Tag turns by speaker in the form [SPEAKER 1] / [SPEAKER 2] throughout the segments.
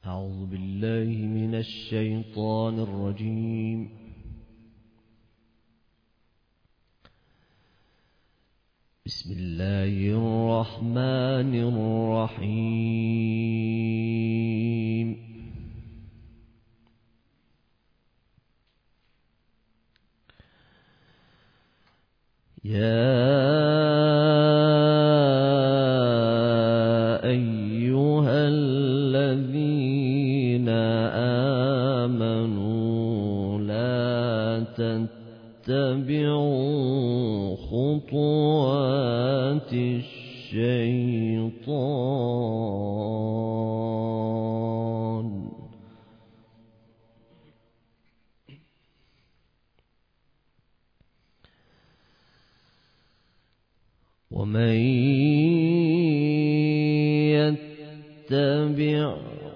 [SPEAKER 1] أعوذ بالله من الشيطان الرجيم. بسم الله الرحمن الرحيم. يا أيها الذين آمنوا لا تتبعوا خطوات الشيطان ومن يتبع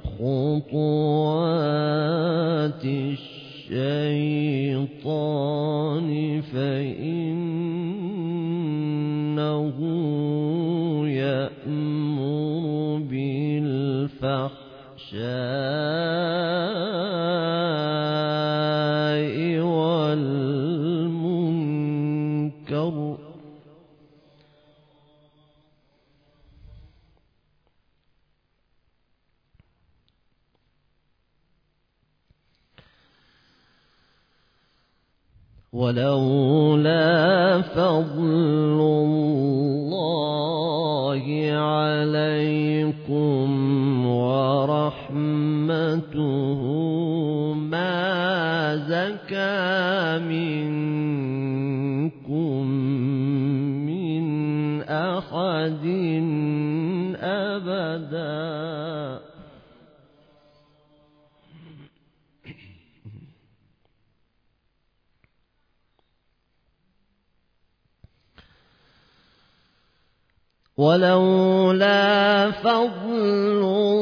[SPEAKER 1] خطوات الشيطان فإنه يأمر بالفحشاء والمنكر ولولا فضل الله عليكم ورحمته ما زكى منكم من أحد أبدا ولولا فضل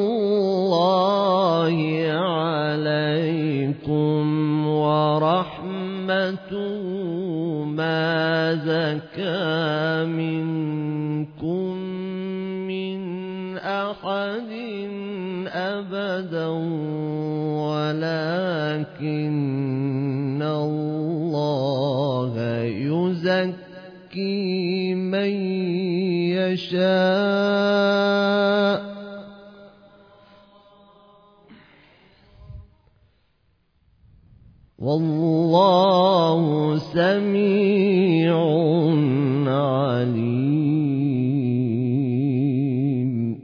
[SPEAKER 1] الله عليكم ورحمته ما زكى منكم من أحد أبدا ولكن الله يزكي من يشاء والله سميع عليم.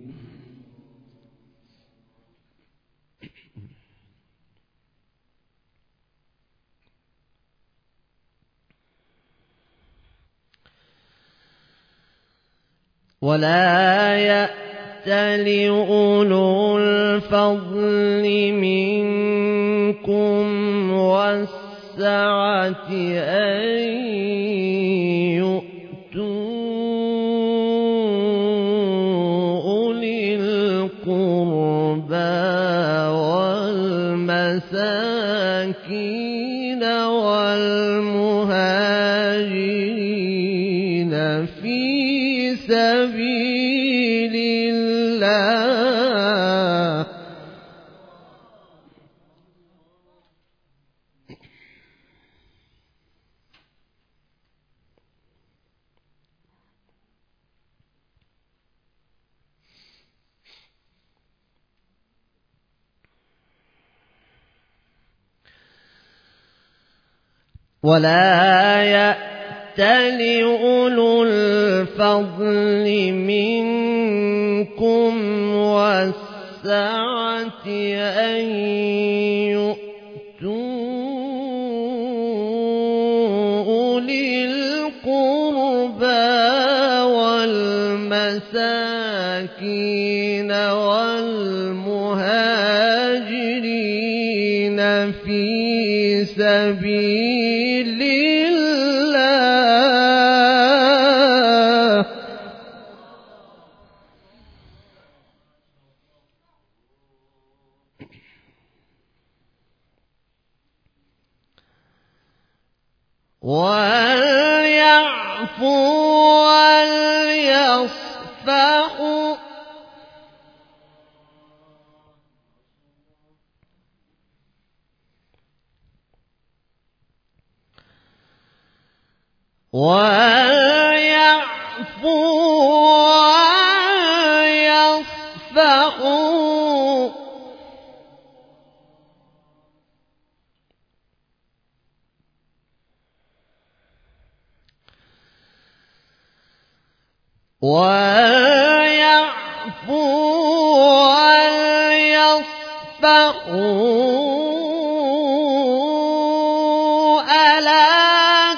[SPEAKER 1] ولا يأتل أولو الفضل منكم والسعة أن يؤتوا أولي القربى والمساكين والمهاجرين في سبيل الله ولا يأتل أولو الفضل منكم والسعة أن يؤتوا أولي القربى والمساكين والمهاجرين في سبيل الله وليعفوا وليصفحوا. ألا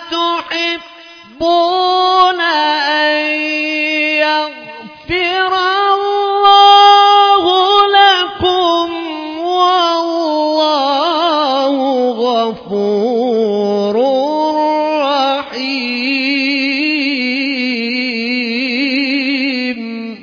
[SPEAKER 1] تحبون أن يغفر الله لكم والله غفور رحيم.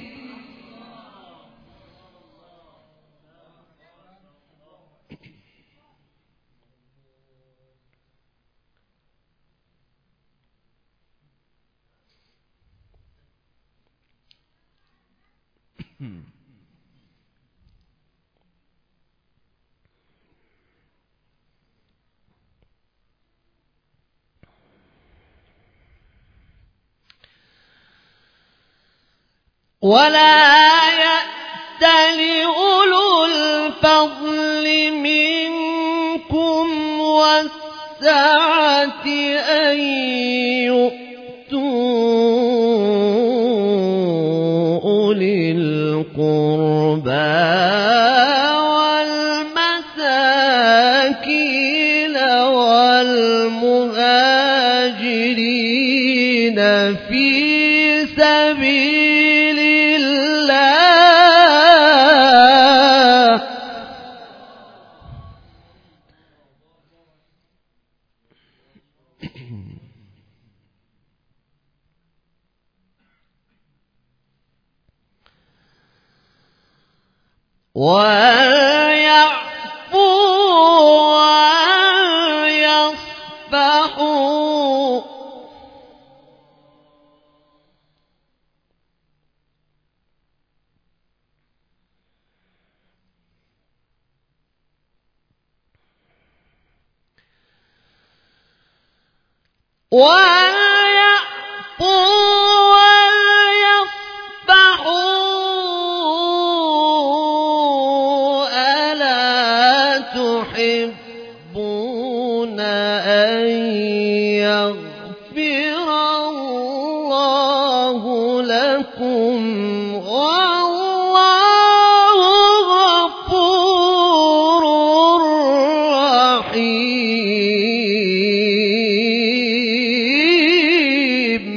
[SPEAKER 1] ولا يأتل أولو الفضل منكم والسعة أن يؤتوا أولي القربى والمساكين والمهاجرين في سبيل الله ويعفوا ويصفحوا ألا تحبون أن يغفر الله لكم والله غفور رحيم.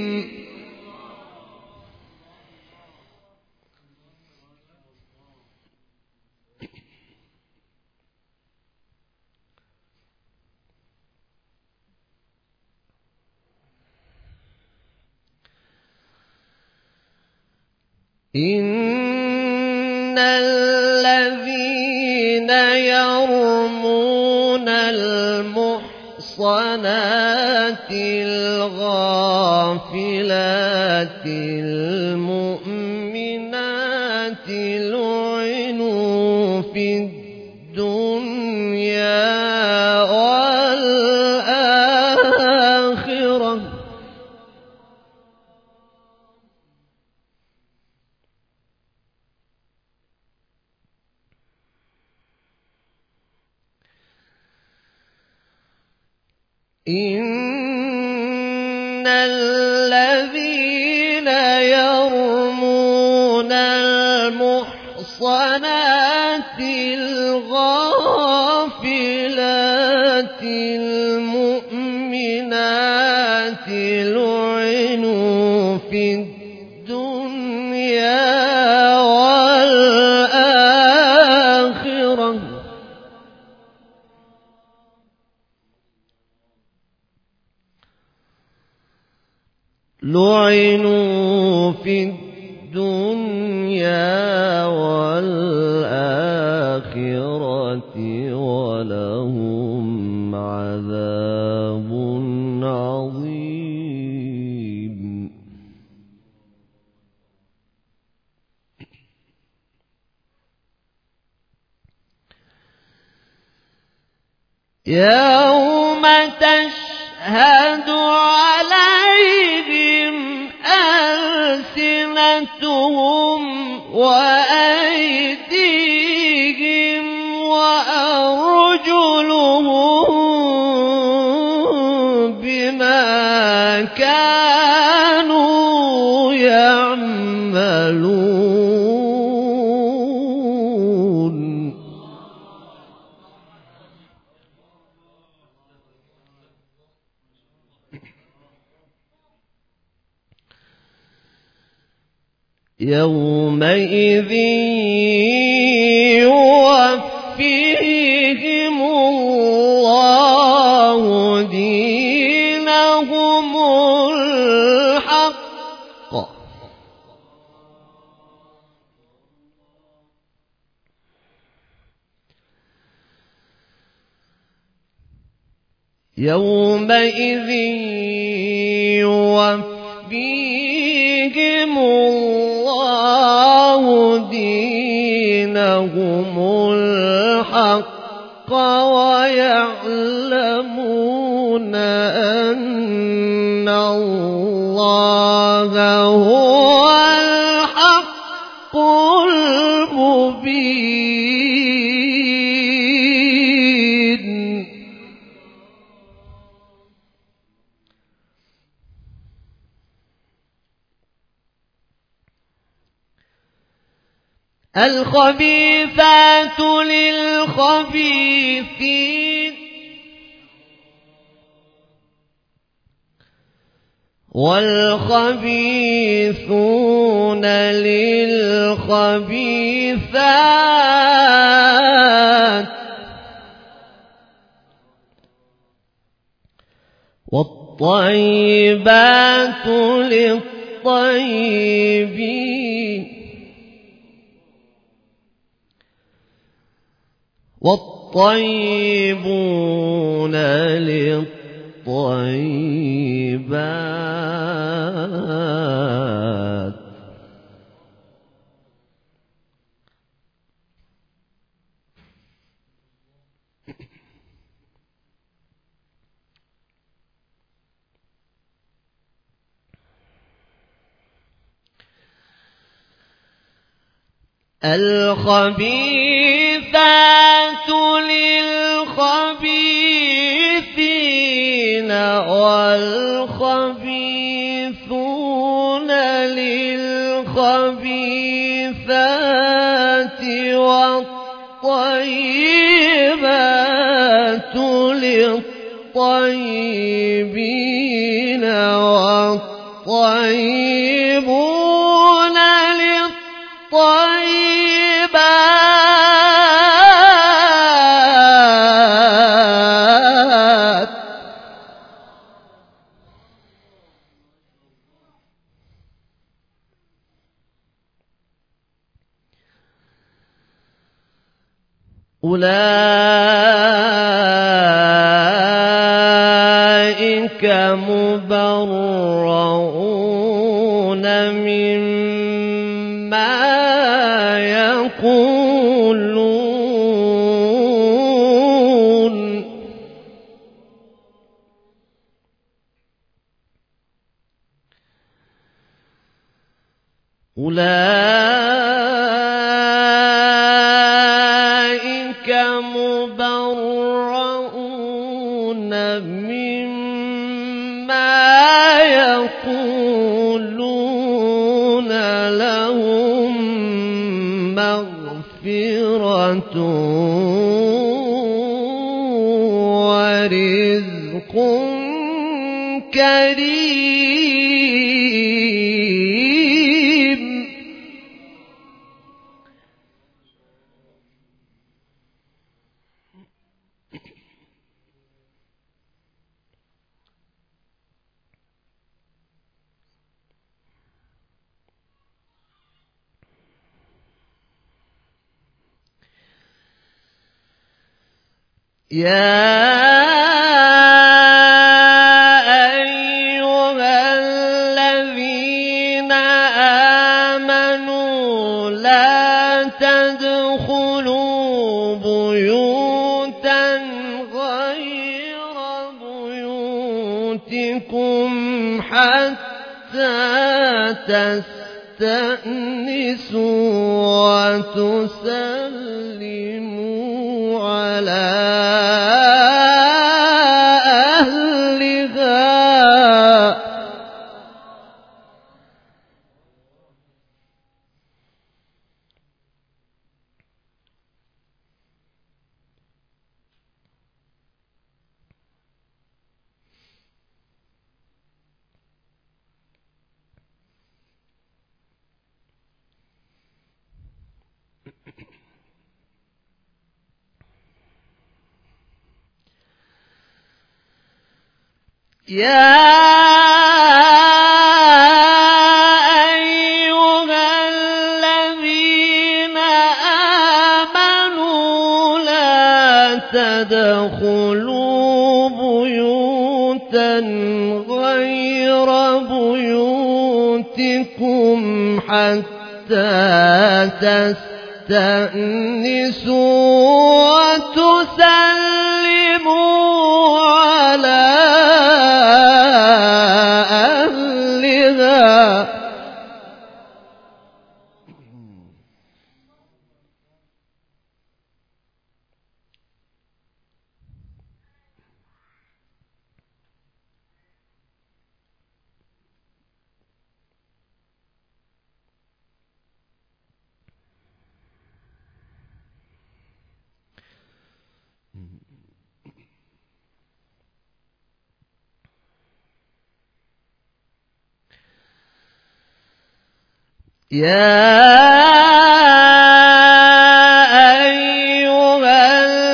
[SPEAKER 1] إن الذين يرمون المحصنات الغافلات المؤمنات لعنوا في الدنيا والآخرة إن الذين يرمون المحصنات الغافلات المؤمنات لعنوا في الدنيا والآخرة لعنوا في الدنيا والآخرة ولهم عذاب عظيم. يوم تشهد عليهم يومئذ يوفيهم الله دينهم الحق يومئذ يوفيهم الله دينهم الحق ويعلمون أن الله هو الحق المبين. الخبيثات للخبيثين والخبيثون للخبيثات والطيبات للطيبين والطيبون للطيبات الخبيثات للخبيثين والخبيثون للخبيثات والطيبات للطيبين والطيبون للطيبات أولئك مبرؤون مما يقولون أولئك مبرؤون مما يقولون لهم مغفرة ورزق كريم. يا أيها الذين آمنوا لا تدخلوا بيوتا غير بيوتكم حتى تستأنسوا وتسلموا على أهلها. يا أيها الذين آمنوا لا تدخلوا بيوتا غير بيوتكم حتى تستأنسوا وتسلموا على أهلها. يا أيها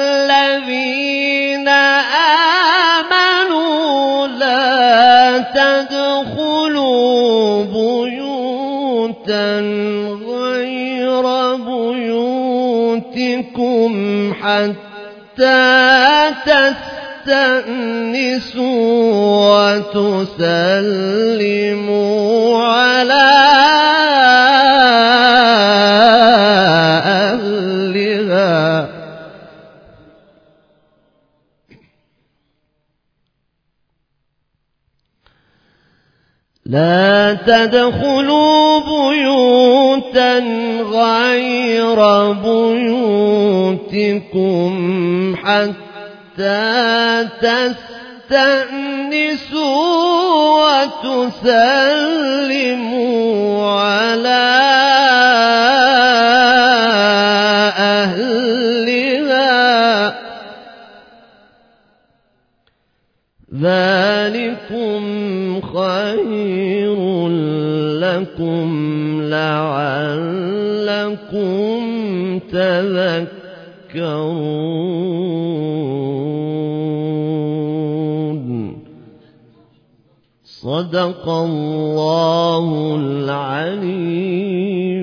[SPEAKER 1] الذين آمنوا لا تدخلوا بيوتا غير بيوتكم حتى تستأنسوا وتسلموا على أهلها. لا تدخلوا بيوتا غير بيوتكم حتى تستأنسوا وتسلموا على أهلها. ذلكم خير لكم لعلكم تذكرون. صدق الله العلي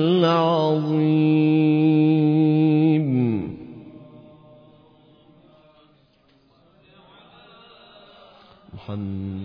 [SPEAKER 1] العظيم. محمد